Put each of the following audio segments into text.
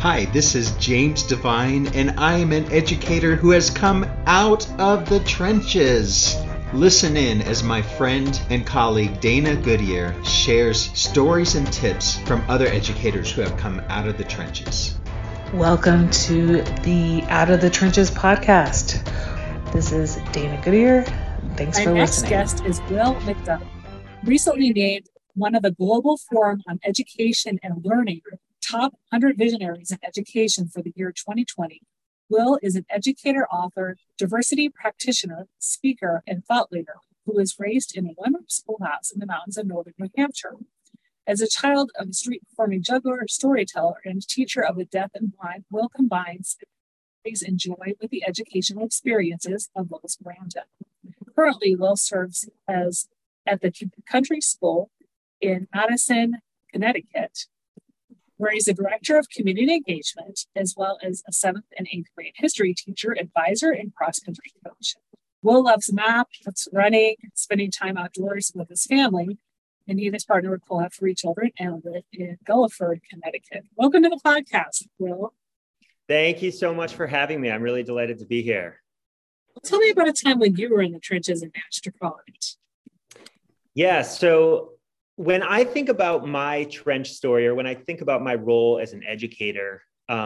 Hi, this is James Devine, and I am an educator who has come out of the trenches. Listen in as my friend and colleague Dana Goodyear shares stories and tips from other educators who have come out of the trenches. Welcome to the Out of the Trenches podcast. This is Dana Goodyear. Thanks for listening. Our next guest is Will McDonough, recently named one of the Global Forum on Education and Learning Top 100 Visionaries in Education for the year 2020. Will is an educator, author, diversity practitioner, speaker, and thought leader who was raised in a one-room schoolhouse in the mountains of northern New Hampshire. As a child of a street-performing juggler, storyteller, and teacher of the deaf and blind, Will combines his and joy with the educational experiences of those around him. Currently, Will serves at the country school in Madison, Connecticut, where he's a director of community engagement, as well as a 7th and 8th grade history teacher, advisor, and cross-country coach. Will loves math, running, spending time outdoors with his family, and he and his partner will have 3 children and live in Guilford, Connecticut. Welcome to the podcast, Will. Thank you so much for having me. I'm really delighted to be here. Well, tell me about a time when you were in the trenches and managed to crawl it. Yeah, so when I think about my trench story, or when I think about my role as an educator,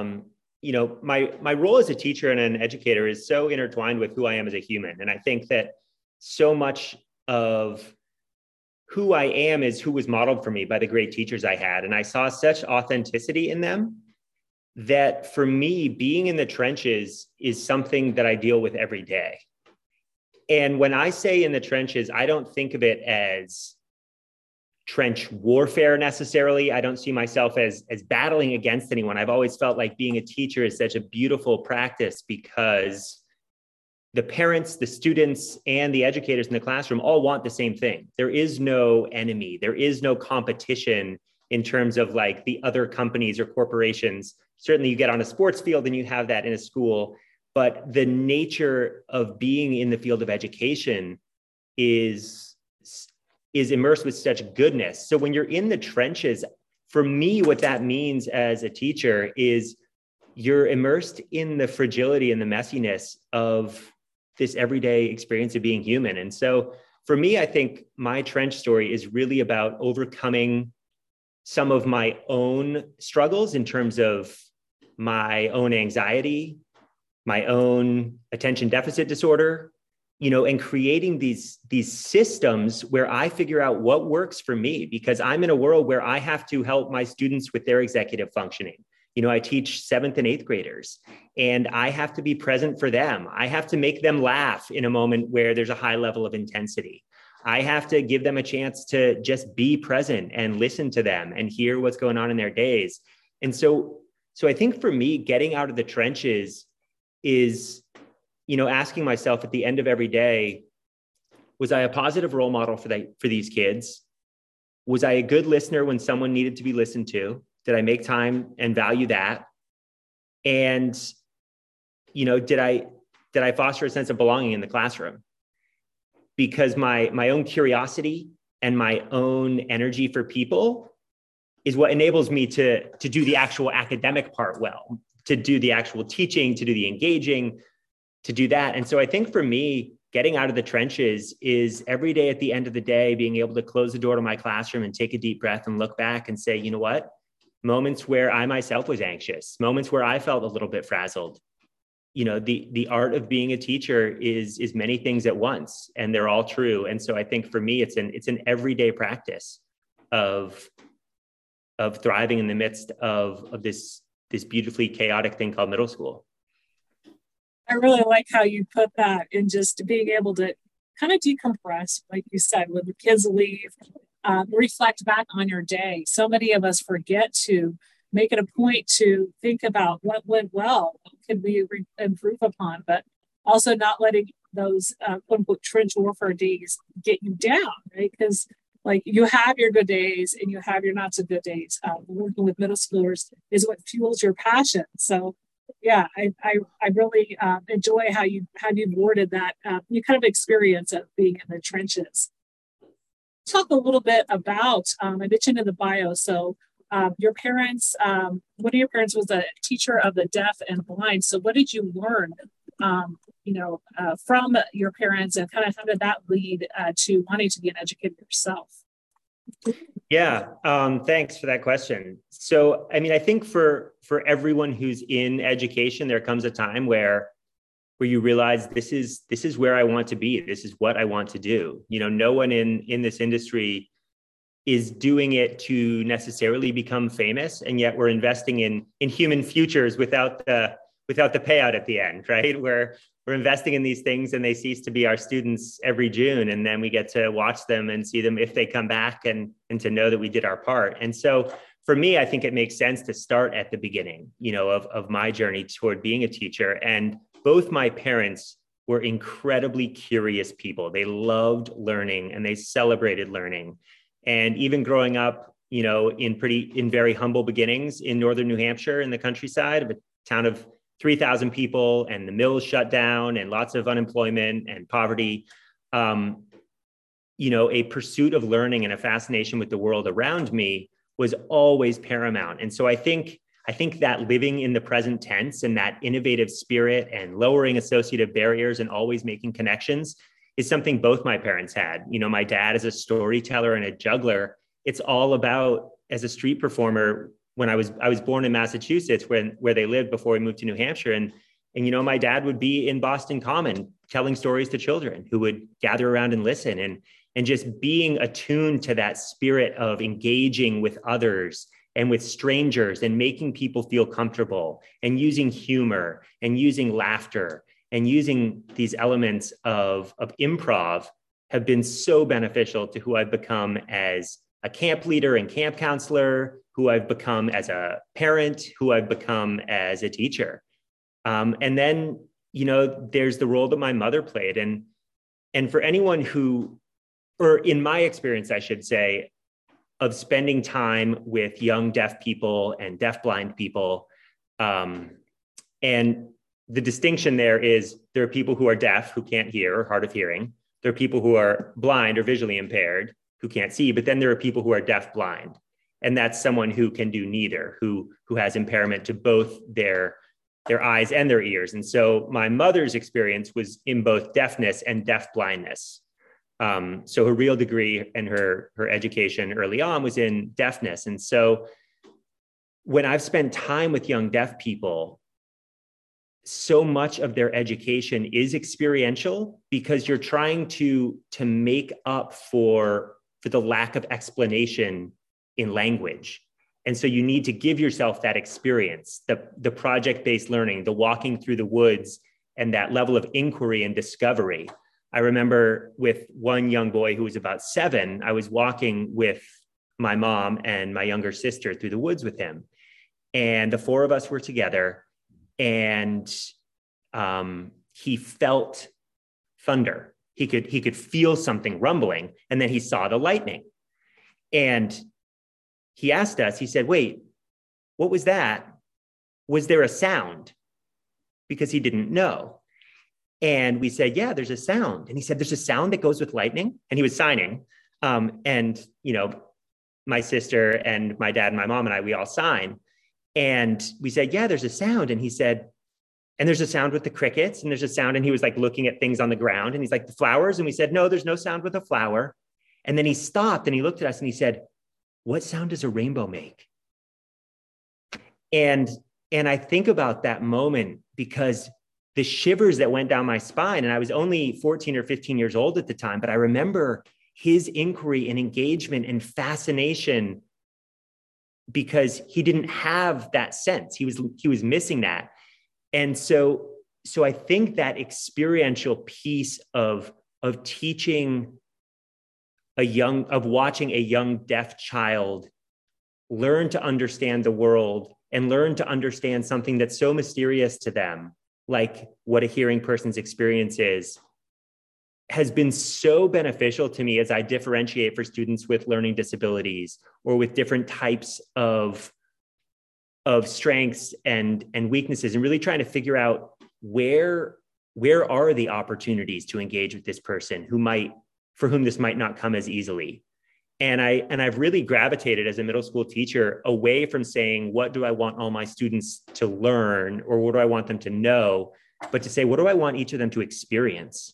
my role as a teacher and an educator is so intertwined with who I am as a human. And I think that so much of who I am is who was modeled for me by the great teachers I had. And I saw such authenticity in them that for me, being in the trenches is something that I deal with every day. And when I say in the trenches, I don't think of it as trench warfare necessarily. I don't see myself as battling against anyone. I've always felt like being a teacher is such a beautiful practice because the parents, the students, and the educators in the classroom all want the same thing. There is no enemy. There is no competition in terms of like the other companies or corporations. Certainly you get on a sports field and you have that in a school, but the nature of being in the field of education is immersed with such goodness. So when you're in the trenches, for me, what that means as a teacher is you're immersed in the fragility and the messiness of this everyday experience of being human. And so for me, I think my trench story is really about overcoming some of my own struggles in terms of my own anxiety, my own attention deficit disorder, and creating these systems where I figure out what works for me, because I'm in a world where I have to help my students with their executive functioning. I teach 7th and 8th graders, and I have to be present for them. I have to make them laugh in a moment where there's a high level of intensity. I have to give them a chance to just be present and listen to them and hear what's going on in their days. And so I think for me, getting out of the trenches is asking myself at the end of every day, was I a positive role model for these kids? Was I a good listener when someone needed to be listened to? Did I make time and value that? And, did I foster a sense of belonging in the classroom? Because my own curiosity and my own energy for people is what enables me to do the actual academic part well, to do the actual teaching, to do the engaging, to do that. And so I think for me, getting out of the trenches is every day at the end of the day, being able to close the door to my classroom and take a deep breath and look back and say, you know what? Moments where I myself was anxious, moments where I felt a little bit frazzled. The art of being a teacher is many things at once, and they're all true. And so I think for me, it's an everyday practice of thriving in the midst of this beautifully chaotic thing called middle school. I really like how you put that in, just being able to kind of decompress, like you said, when the kids leave, reflect back on your day. So many of us forget to make it a point to think about what went well, what could we improve upon, but also not letting those quote unquote trench warfare days get you down, right? Because like you have your good days and you have your not so good days. Working with middle schoolers is what fuels your passion. So yeah, I really enjoy how you've worded that you kind of experience of being in the trenches. Talk a little bit about, I mentioned in the bio, so Your parents, one of your parents was a teacher of the deaf and blind. So what did you learn, from your parents, and kind of how did that lead to wanting to be an educator yourself? Yeah, thanks for that question. So, I mean, I think for everyone who's in education, there comes a time where you realize this is where I want to be. This is what I want to do. No one in this industry is doing it to necessarily become famous, and yet we're investing in human futures without the payout at the end, right? We're investing in these things and they cease to be our students every June, and then we get to watch them and see them if they come back, and to know that we did our part. And so for me, I think it makes sense to start at the beginning, of my journey toward being a teacher. And both my parents were incredibly curious people. They loved learning and they celebrated learning. And even growing up, in very humble beginnings in northern New Hampshire, in the countryside of a town of 3,000 people, and the mills shut down and lots of unemployment and poverty, a pursuit of learning and a fascination with the world around me was always paramount. And so I think that living in the present tense and that innovative spirit and lowering associative barriers and always making connections is something both my parents had. My dad is a storyteller and a juggler. It's all about, as a street performer, when I was born in Massachusetts, where they lived before we moved to New Hampshire. And my dad would be in Boston Common telling stories to children who would gather around and listen, and just being attuned to that spirit of engaging with others and with strangers and making people feel comfortable, and using humor and using laughter and using these elements of improv have been so beneficial to who I've become as a camp leader and camp counselor, who I've become as a parent, who I've become as a teacher. And then, there's the role that my mother played. And for anyone who, or in my experience, I should say, of spending time with young deaf people and deafblind people. And the distinction there is there are people who are deaf, who can't hear, or hard of hearing. There are people who are blind or visually impaired, who can't see, but then there are people who are deaf blind. And that's someone who can do neither, who has impairment to both their eyes and their ears. And so my mother's experience was in both deafness and deaf blindness. So her real degree and her education early on was in deafness. And so when I've spent time with young deaf people, so much of their education is experiential, because you're trying to make up for the lack of explanation in language. And so you need to give yourself that experience, the project-based learning, the walking through the woods, and that level of inquiry and discovery. I remember with one young boy who was about 7, I was walking with my mom and my younger sister through the woods with him. And the 4 of us were together, and he felt thunder. He could feel something rumbling, and then he saw the lightning. And he asked us, he said, "Wait, what was that? Was there a sound?" Because he didn't know. And we said, "Yeah, there's a sound." And he said, "There's a sound that goes with lightning?" And he was signing. And, my sister and my dad and my mom and I, we all sign. And we said, "Yeah, there's a sound." And he said, "And there's a sound with the crickets, and there's a sound." And he was like looking at things on the ground, and he's like, "The flowers?" And we said, "No, there's no sound with a flower." And then he stopped and he looked at us and he said, "What sound does a rainbow make?" And I think about that moment, because the shivers that went down my spine, and I was only 14 or 15 years old at the time, but I remember his inquiry and engagement and fascination, because he didn't have that sense. He was missing that. And so I think that experiential piece of teaching watching a young deaf child learn to understand the world and learn to understand something that's so mysterious to them, like what a hearing person's experience is, has been so beneficial to me as I differentiate for students with learning disabilities or with different types of strengths and weaknesses, and really trying to figure out where are the opportunities to engage with this person for whom this might not come as easily. And I've really gravitated as a middle school teacher away from saying, what do I want all my students to learn, or what do I want them to know, but to say, what do I want each of them to experience?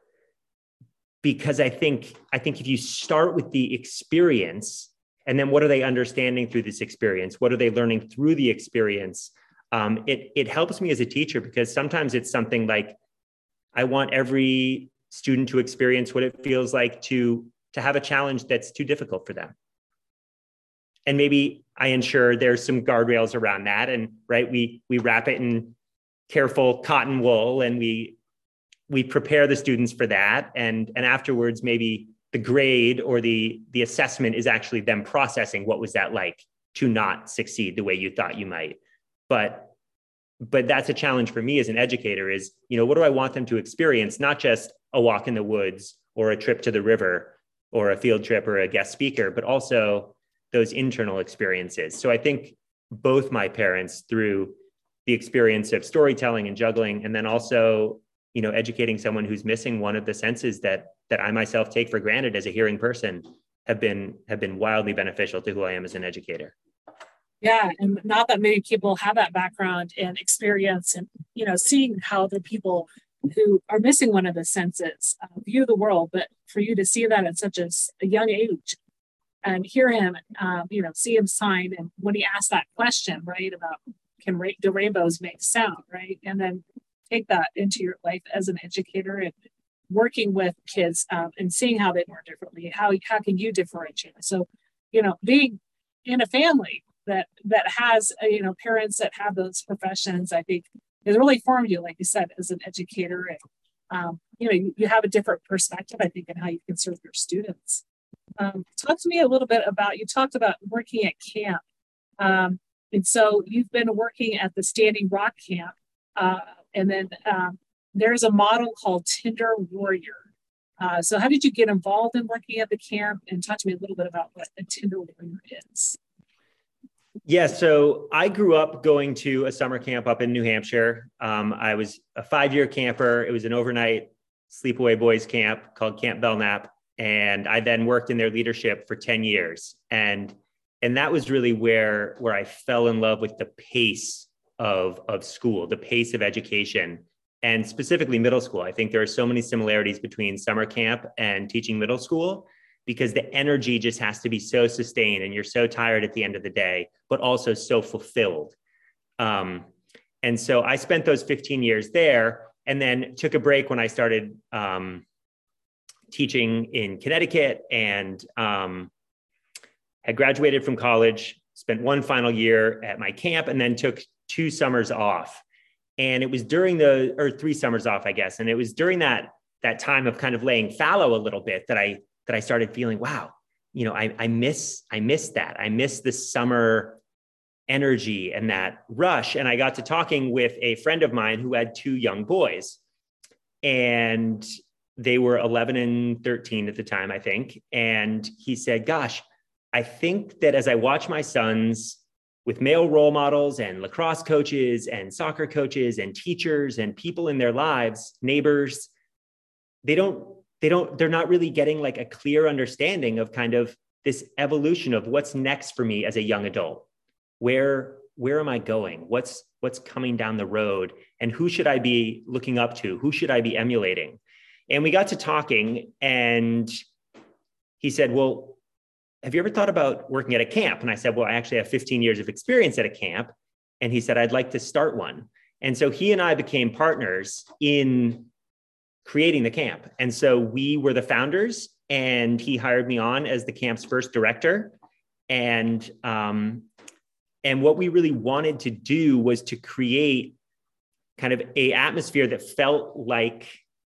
Because I think if you start with the experience, and then what are they understanding through this experience? What are they learning through the experience? It helps me as a teacher, because sometimes it's something like, I want every student to experience what it feels like to have a challenge that's too difficult for them. And maybe I ensure there's some guardrails around that. And right, we wrap it in careful cotton wool, and we prepare the students for that. And afterwards, maybe the grade or the assessment is actually them processing what was that like to not succeed the way you thought you might. But that's a challenge for me as an educator is, what do I want them to experience? Not just a walk in the woods or a trip to the river or a field trip or a guest speaker, but also those internal experiences. So I think both my parents, through the experience of storytelling and juggling, and then also, educating someone who's missing one of the senses that I myself take for granted as a hearing person, have been wildly beneficial to who I am as an educator. Yeah, and not that many people have that background and experience, and seeing how the people who are missing one of the senses view the world. But for you to see that at such a young age, and hear him, see him sign, and when he asked that question, right, about do rainbows make sound, right, and then take that into your life as an educator and working with kids and seeing how they learn differently. How can you differentiate? So, being in a family that has parents that have those professions, I think has really formed you, like you said, as an educator. And you have a different perspective, I think, in how you can serve your students. Talk to me a little bit about, you talked about working at camp, and so you've been working at the Standing Rock Camp, and then there's a model called Tender Warrior. So how did you get involved in working at the camp? And talk to me a little bit about what a Tender Warrior is. Yeah, so I grew up going to a summer camp up in New Hampshire. I was a 5-year camper. It was an overnight sleepaway boys camp called Camp Belknap. And I then worked in their leadership for 10 years. And that was really where I fell in love with the pace of school, the pace of education, and specifically middle school. I think there are so many similarities between summer camp and teaching middle school, because the energy just has to be so sustained and you're so tired at the end of the day, but also so fulfilled. And so I spent those 15 years there, and then took a break when I started teaching in Connecticut, and had graduated from college, spent one final year at my camp, and then took 2 summers off. And it was during 3 summers off, I guess. And it was during that time of kind of laying fallow a little bit that I started feeling, wow, I miss that. I miss the summer energy and that rush. And I got to talking with a friend of mine who had 2 young boys, and they were 11 and 13 at the time, I think. And he said, gosh, I think that as I watch my sons with male role models and lacrosse coaches and soccer coaches and teachers and people in their lives, neighbors, they're not really getting like a clear understanding of kind of this evolution of what's next for me as a young adult. Where am I going? What's coming down the road? And who should I be looking up to? Who should I be emulating? And we got to talking, and he said, well, have you ever thought about working at a camp? And I said, well, I actually have 15 years of experience at a camp. And he said, I'd like to start one. And so he and I became partners in creating the camp. And so we were the founders, and he hired me on as the camp's first director. And what we really wanted to do was to create kind of a atmosphere that felt like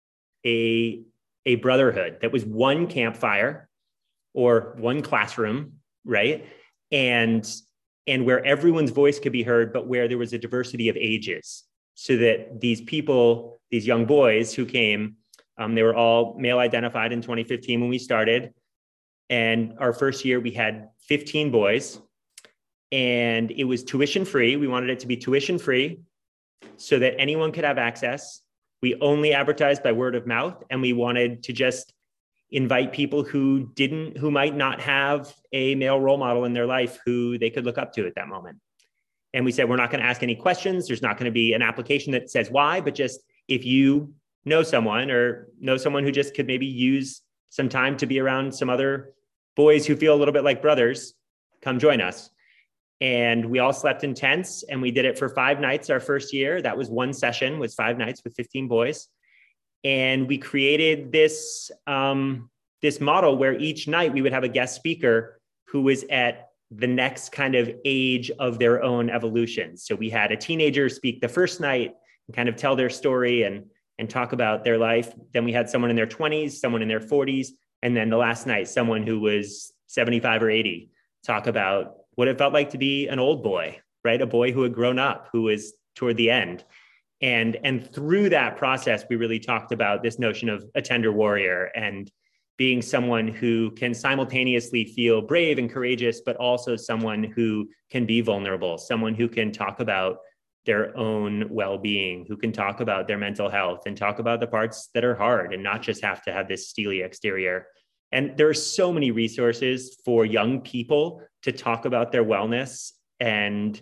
a brotherhood, that was one campfire or one classroom, right? And where everyone's voice could be heard, but where there was a diversity of ages, so that these people, these young boys who came, they were all male identified in 2015 when we started. And our first year we had 15 boys, and it was tuition free. We wanted it to be tuition free so that anyone could have access. We only advertised by word of mouth, and we wanted to just invite people who might not have a male role model in their life who they could look up to at that moment. And we said, we're not going to ask any questions. There's not going to be an application that says why, but just if you know someone who just could maybe use some time to be around some other boys who feel a little bit like brothers, come join us. And we all slept in tents, and we did it for 5 nights our first year. That was one session, was 5 nights with 15 boys. And we created this model where each night we would have a guest speaker who was at the next kind of age of their own evolution. So we had a teenager speak the first night and kind of tell their story and talk about their life. Then we had someone in their 20s, someone in their 40s. And then the last night, someone who was 75 or 80, talk about what it felt like to be an old boy, right? A boy who had grown up, who was toward the end. And through that process, we really talked about this notion of a tender warrior and being someone who can simultaneously feel brave and courageous, but also someone who can be vulnerable, someone who can talk about their own well-being, who can talk about their mental health and talk about the parts that are hard and not just have to have this steely exterior. And there are so many resources for young people to talk about their wellness and,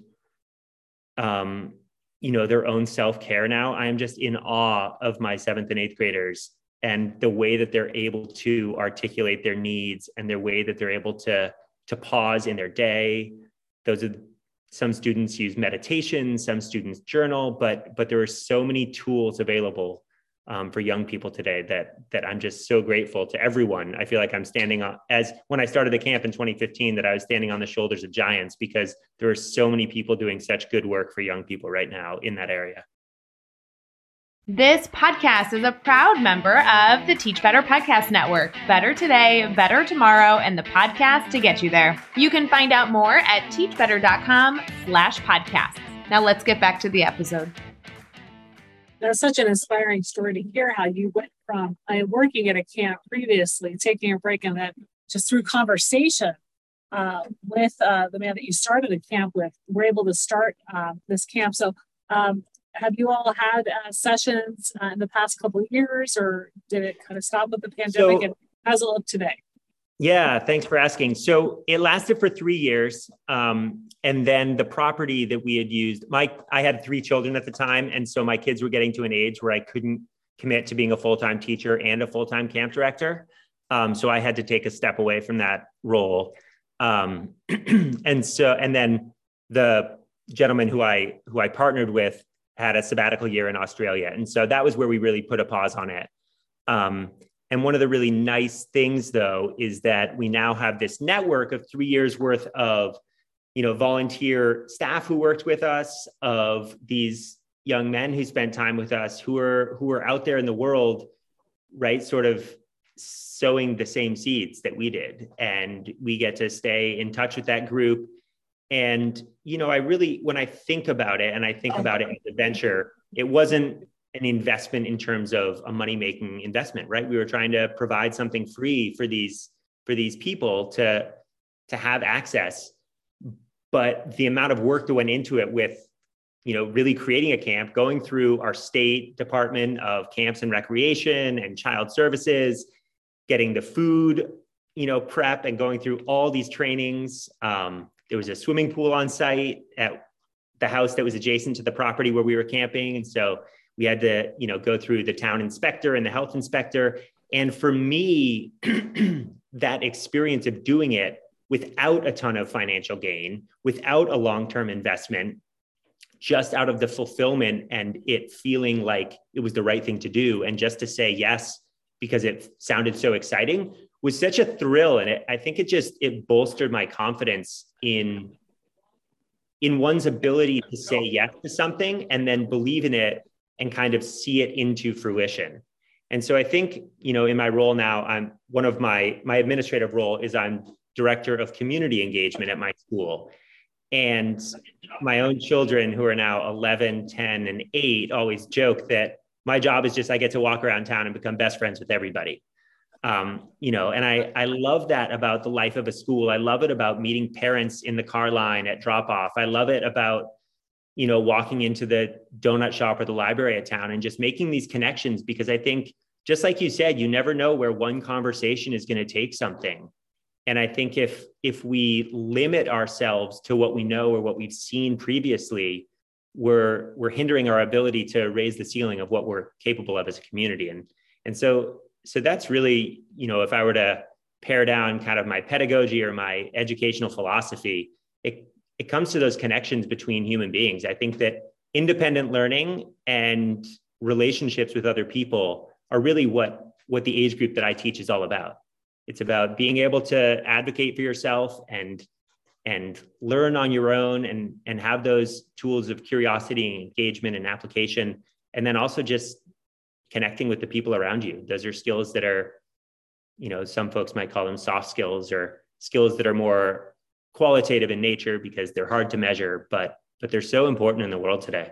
their own self-care now. I am just in awe of my 7th and 8th graders and the way that they're able to articulate their needs and their way that they're able to pause in their day. Some students use meditation, some students journal, but there are so many tools available for young people today that I'm just so grateful to everyone. I feel like I'm standing on, as when I started the camp in 2015, that I was standing on the shoulders of giants because there are so many people doing such good work for young people right now in that area. This podcast is a proud member of the Teach Better Podcast Network. Better today, better tomorrow, and the podcast to get you there. You can find out more at teachbetter.com/podcasts. Now let's get back to the episode. That's such an inspiring story to hear how you went from working at a camp previously, taking a break, and then just through conversation with the man that you started a camp with, we're able to start this camp. So have you all had sessions in the past couple of years, or did it kind of stop with the pandemic? And how's it look today? Yeah, thanks for asking. So it lasted for 3 years. And then the property that we had used, I had 3 children at the time. And so my kids were getting to an age where I couldn't commit to being a full-time teacher and a full-time camp director. So I had to take a step away from that role. And then the gentleman who I partnered with had a sabbatical year in Australia. And so that was where we really put a pause on it. And one of the really nice things, though, is that we now have this network of 3 years worth of, volunteer staff who worked with us, of these young men who spent time with us, who are out there in the world, right, sort of sowing the same seeds that we did. And we get to stay in touch with that group. And, when I think about it, and I think about it as a venture, it wasn't an investment in terms of a money-making investment, right? We were trying to provide something free for these people to have access. But the amount of work that went into it with, really creating a camp, going through our state Department of Camps and Recreation and Child Services, getting the food, prep, and going through all these trainings. There was a swimming pool on site at the house that was adjacent to the property where we were camping. And so we had to, go through the town inspector and the health inspector. And for me, that experience of doing it without a ton of financial gain, without a long-term investment, just out of the fulfillment and it feeling like it was the right thing to do, and just to say yes because it sounded so exciting, was such a thrill. And I think it bolstered my confidence in one's ability to say yes to something and then believe in it and kind of see it into fruition. And so I think, in my role now, I'm one of my administrative role is I'm director of community engagement at my school. And my own children, who are now 11, 10, and 8, always joke that my job is just I get to walk around town and become best friends with everybody. And I love that about the life of a school. I love it about meeting parents in the car line at drop off. I love it about, walking into the donut shop or the library at town and just making these connections, because I think just like you said, you never know where one conversation is going to take something. And I think if we limit ourselves to what we know or what we've seen previously, we're hindering our ability to raise the ceiling of what we're capable of as a community. And so that's really, if I were to pare down kind of my pedagogy or my educational philosophy, it comes to those connections between human beings. I think that independent learning and relationships with other people are really what the age group that I teach is all about. It's about being able to advocate for yourself and learn on your own and have those tools of curiosity and engagement and application. And then also just connecting with the people around you. Those are skills that are, some folks might call them soft skills, or skills that are more qualitative in nature because they're hard to measure, but they're so important in the world today.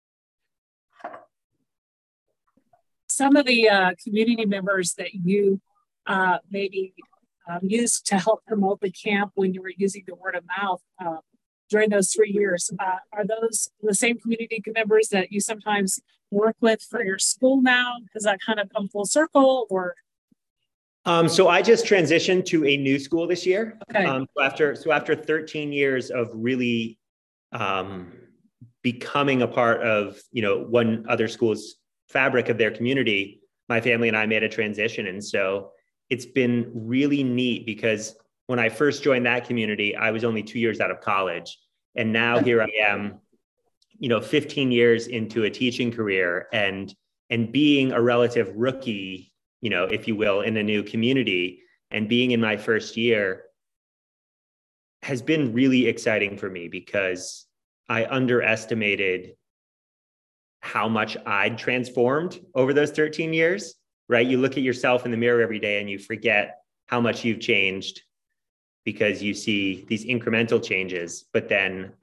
Some of the community members that you maybe used to help promote the camp when you were using the word of mouth during those 3 years, are those the same community members that you sometimes work with for your school now? Does that kind of come full circle, or? So I just transitioned to a new school this year. Okay. So after 13 years of really becoming a part of, one other school's fabric of their community, my family and I made a transition. And so it's been really neat because when I first joined that community, I was only 2 years out of college. And now here I am, 15 years into a teaching career and being a relative rookie, if you will, in a new community, and being in my first year has been really exciting for me because I underestimated how much I'd transformed over those 13 years, right? You look at yourself in the mirror every day and you forget how much you've changed because you see these incremental changes. But then,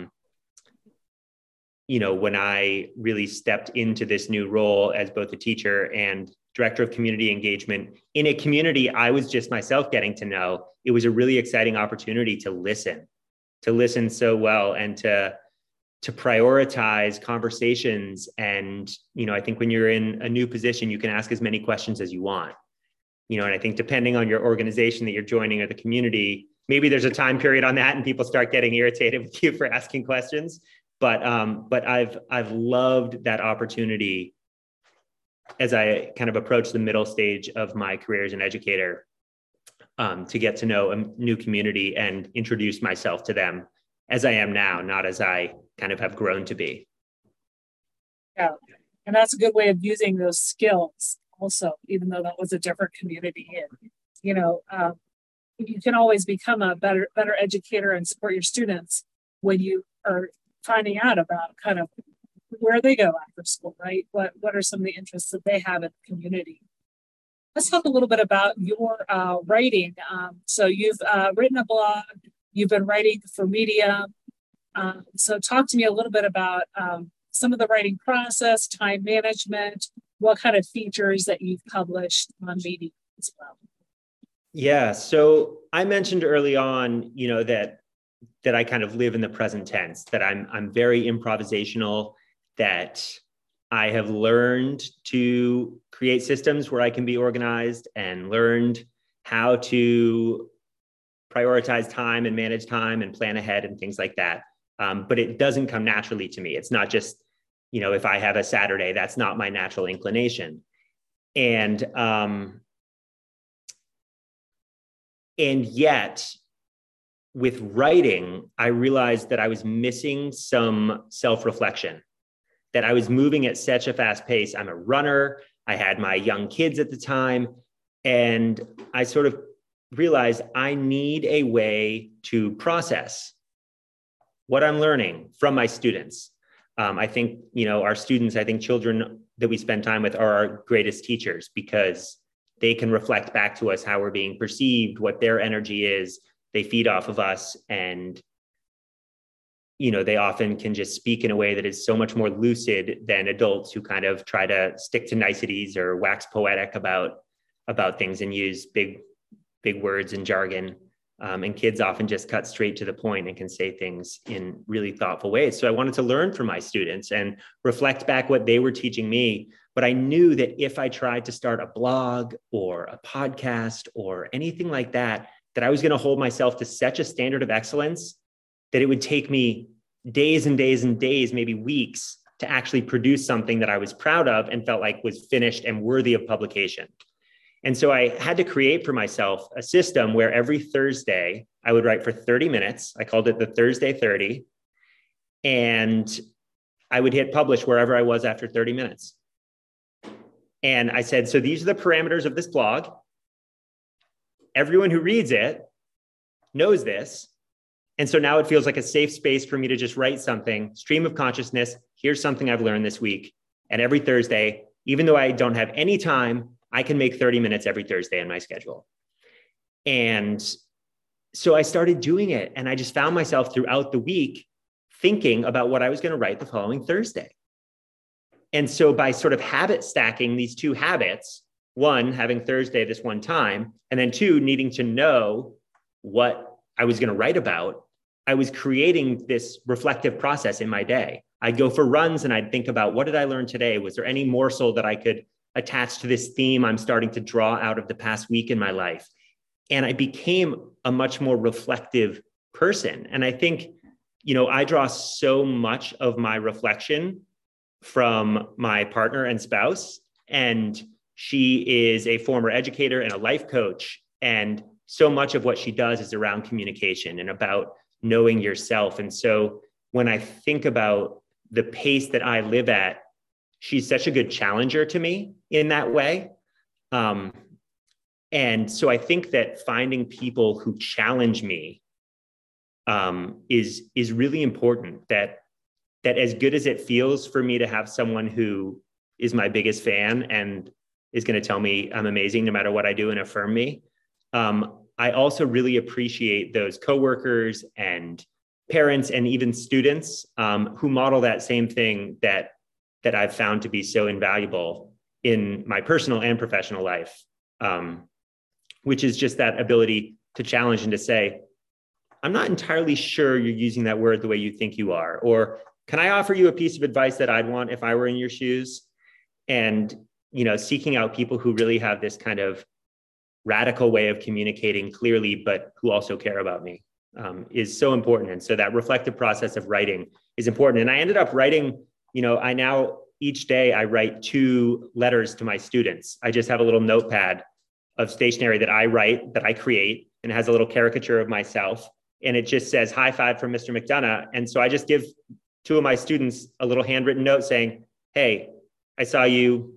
when I really stepped into this new role as both a teacher and director of community engagement in a community I was just myself getting to know, it was a really exciting opportunity to listen so well and to prioritize conversations. And, I think when you're in a new position, you can ask as many questions as you want, and I think depending on your organization that you're joining or the community, maybe there's a time period on that and people start getting irritated with you for asking questions. But I've loved that opportunity as I kind of approach the middle stage of my career as an educator, to get to know a new community and introduce myself to them as I am now, not as I kind of have grown to be. Yeah, and that's a good way of using those skills also, even though that was a different community. You can always become a better educator and support your students when you are finding out about kind of where they go after school, right? What are some of the interests that they have in the community? Let's talk a little bit about your writing. So you've written a blog, you've been writing for Medium. So talk to me a little bit about some of the writing process, time management, what kind of features that you've published on Medium as well. Yeah, so I mentioned early on, that I kind of live in the present tense, that I'm very improvisational, that I have learned to create systems where I can be organized and learned how to prioritize time and manage time and plan ahead and things like that. But it doesn't come naturally to me. It's not just, if I have a Saturday, that's not my natural inclination. And yet, with writing, I realized that I was missing some self-reflection, that I was moving at such a fast pace. I'm a runner. I had my young kids at the time. And I sort of realized I need a way to process what I'm learning from my students. I think, our students, I think children that we spend time with are our greatest teachers because they can reflect back to us how we're being perceived, what their energy is. They feed off of us, and they often can just speak in a way that is so much more lucid than adults who kind of try to stick to niceties or wax poetic about things and use big words and jargon. And kids often just cut straight to the point and can say things in really thoughtful ways. So I wanted to learn from my students and reflect back what they were teaching me, But I knew that if I tried to start a blog or a podcast or anything like that, that I was going to hold myself to such a standard of excellence that it would take me days and days and days, maybe weeks, to actually produce something that I was proud of and felt like was finished and worthy of publication. And so I had to create for myself a system where every Thursday I would write for 30 minutes. I called it the Thursday 30. And I would hit publish wherever I was after 30 minutes. And I said, so these are the parameters of this blog. Everyone who reads it knows this. And so now it feels like a safe space for me to just write something, stream of consciousness. Here's something I've learned this week. And every Thursday, even though I don't have any time, I can make 30 minutes every Thursday in my schedule. And so I started doing it. And I just found myself throughout the week thinking about what I was going to write the following Thursday. And so by sort of habit stacking these two habits, one, having Thursday this one time, and then two, needing to know what I was going to write about, I was creating this reflective process in my day. I'd go for runs and I'd think about, what did I learn today? Was there any morsel that I could attach to this theme I'm starting to draw out of the past week in my life? And I became a much more reflective person. And I think, I draw so much of my reflection from my partner and spouse, and she is a former educator and a life coach. And so much of what she does is around communication and about knowing yourself. And so when I think about the pace that I live at, she's such a good challenger to me in that way. And so I think that finding people who challenge me is really important, that as good as it feels for me to have someone who is my biggest fan and is going to tell me I'm amazing no matter what I do and affirm me. I also really appreciate those coworkers and parents and even students who model that same thing that I've found to be so invaluable in my personal and professional life, which is just that ability to challenge and to say, I'm not entirely sure you're using that word the way you think you are, or can I offer you a piece of advice that I'd want if I were in your shoes? And, seeking out people who really have this kind of radical way of communicating clearly, but who also care about me is so important. And so that reflective process of writing is important. And I ended up writing, I now each day I write 2 letters to my students. I just have a little notepad of stationery that I write, that I create, and it has a little caricature of myself. And it just says, high five from Mr. McDonough. And so I just give 2 of my students a little handwritten note saying, hey, I saw you,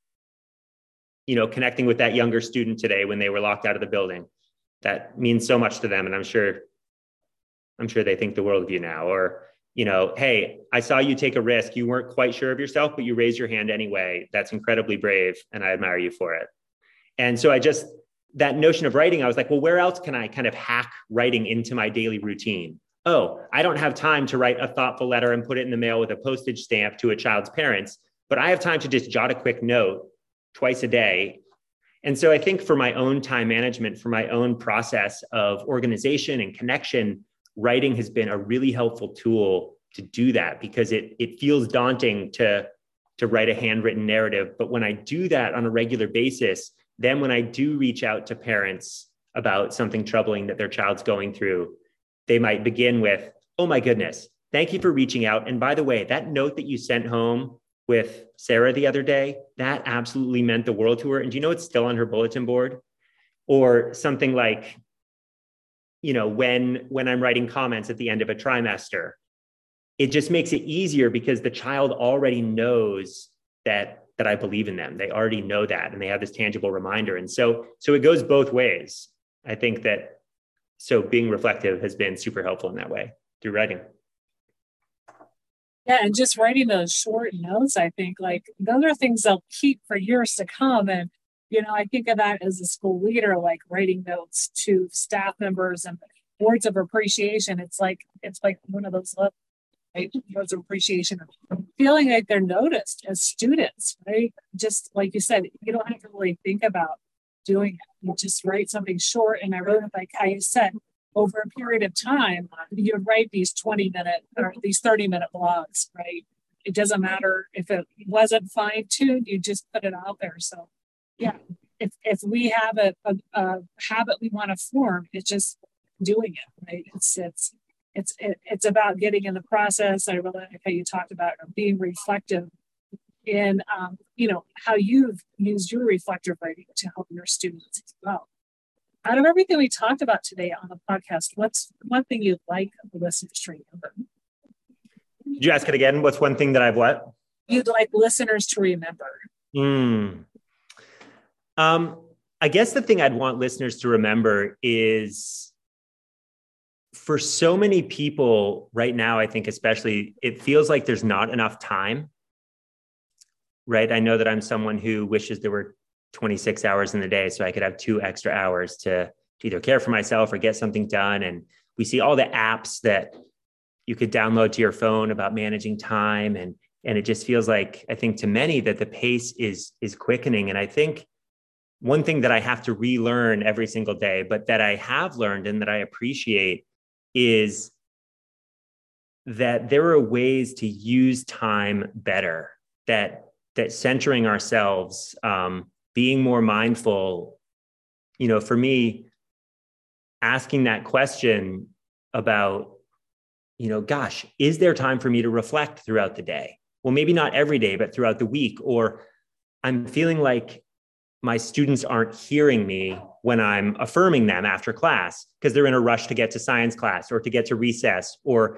connecting with that younger student today when they were locked out of the building. That means so much to them. And I'm sure they think the world of you now. Or, hey, I saw you take a risk. You weren't quite sure of yourself, but you raised your hand anyway. That's incredibly brave. And I admire you for it. And so that notion of writing, I was like, well, where else can I kind of hack writing into my daily routine? Oh, I don't have time to write a thoughtful letter and put it in the mail with a postage stamp to a child's parents, but I have time to just jot a quick note twice a day. And so I think for my own time management, for my own process of organization and connection, writing has been a really helpful tool to do that, because it feels daunting to write a handwritten narrative. But when I do that on a regular basis, then when I do reach out to parents about something troubling that their child's going through, they might begin with, oh my goodness, thank you for reaching out. And by the way, that note that you sent home with Sarah the other day, that absolutely meant the world to her. And do you know it's still on her bulletin board? Or something like, when I'm writing comments at the end of a trimester, it just makes it easier because the child already knows that I believe in them. They already know that, and they have this tangible reminder. And so it goes both ways. I think that, so being reflective has been super helpful in that way through writing. Yeah, and just writing those short notes, I think those are things they'll keep for years to come. And, I think of that as a school leader, like writing notes to staff members and words of appreciation. It's like one of those words of appreciation, feeling like they're noticed as students, right? Just like you said, you don't have to really think about doing it. You just write something short. And I really like how you said, over a period of time, you would write these 20-minute or these 30-minute blogs, right? it doesn't matter if it wasn't fine-tuned, you just put it out there. So yeah, if we have a habit we want to form, it's just doing it, right? It's about getting in the process. I really like how you talked about being reflective in how you've used your reflective writing to help your students as well. Out of everything we talked about today on the podcast, what's one thing you'd like the listeners to remember? Did you ask it again? What's one thing that I've what? You'd like listeners to remember? I guess the thing I'd want listeners to remember is, for so many people right now, I think especially, it feels like there's not enough time, right? I know that I'm someone who wishes there were 26 hours in the day so I could have 2 extra hours to either care for myself or get something done. And we see all the apps that you could download to your phone about managing time. And it just feels like, I think to many, that the pace is quickening. And I think one thing that I have to relearn every single day, but that I have learned and that I appreciate, is that there are ways to use time better, that centering ourselves, being more mindful, for me, asking that question about, gosh, is there time for me to reflect throughout the day? Well, maybe not every day, but throughout the week. Or I'm feeling like my students aren't hearing me when I'm affirming them after class because they're in a rush to get to science class or to get to recess, or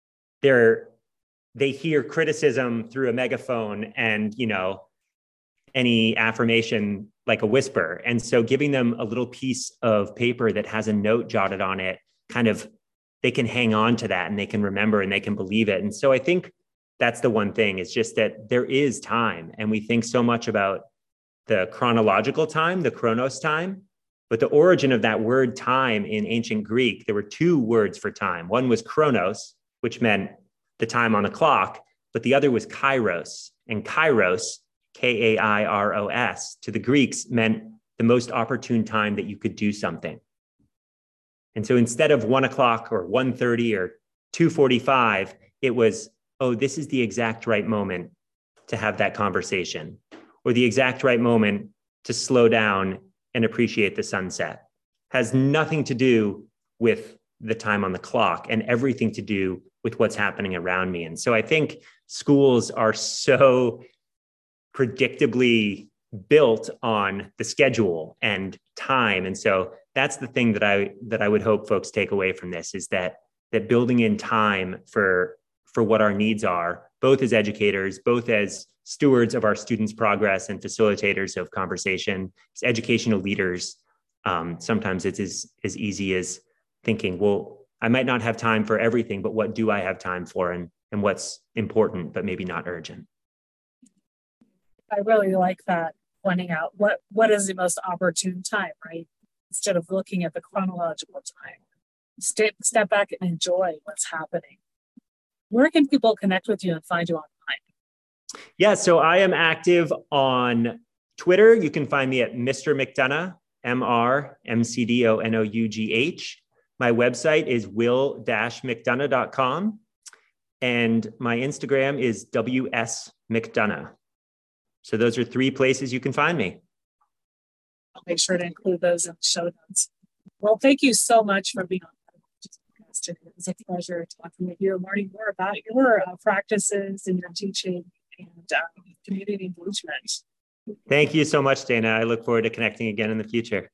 they hear criticism through a megaphone and, any affirmation like a whisper. And so giving them a little piece of paper that has a note jotted on it, kind of, they can hang on to that and they can remember and they can believe it. And so I think that's the one thing, is just that there is time. And we think so much about the chronological time, the chronos time, but the origin of that word time in ancient Greek, there were 2 words for time. One was chronos, which meant the time on the clock, but the other was kairos. And kairos, Kairos, to the Greeks meant the most opportune time that you could do something. And so instead of 1 o'clock or 1:30 or 2:45, it was, oh, this is the exact right moment to have that conversation, or the exact right moment to slow down and appreciate the sunset. Has nothing to do with the time on the clock and everything to do with what's happening around me. And so I think schools are so predictably built on the schedule and time. And so that's the thing that I would hope folks take away from this, is that building in time for what our needs are, both as educators, both as stewards of our students' progress and facilitators of conversation, as educational leaders. Sometimes it's as easy as thinking, well, I might not have time for everything, but what do I have time for, and what's important, but maybe not urgent. I really like that, pointing out what is the most opportune time, right? Instead of looking at the chronological time, step back and enjoy what's happening. Where can people connect with you and find you online? Yeah, so I am active on Twitter. You can find me at Mr. McDonough, MrMcDonough. My website is will-mcdonough.com. And my Instagram is WS McDonough. So those are 3 places you can find me. I'll make sure to include those in the show notes. Well, thank you so much for being on the podcast today. It was a pleasure talking with you, learning more about your practices and your teaching and community engagement. Thank you so much, Dana. I look forward to connecting again in the future.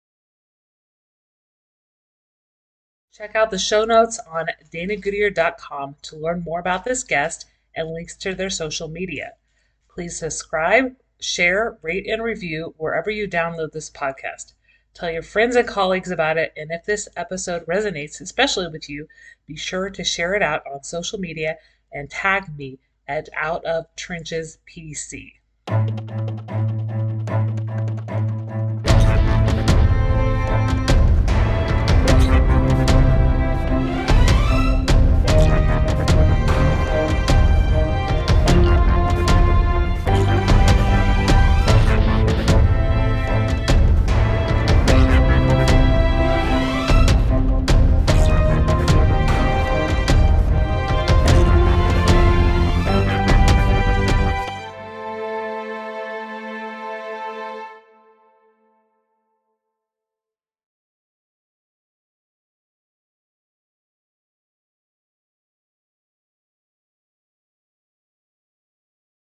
Check out the show notes on danagoodyear.com to learn more about this guest and links to their social media. Please subscribe, share, rate, and review wherever you download this podcast. Tell your friends and colleagues about it, and if this episode resonates, especially with you, be sure to share it out on social media and tag me at Out of Trenches PC.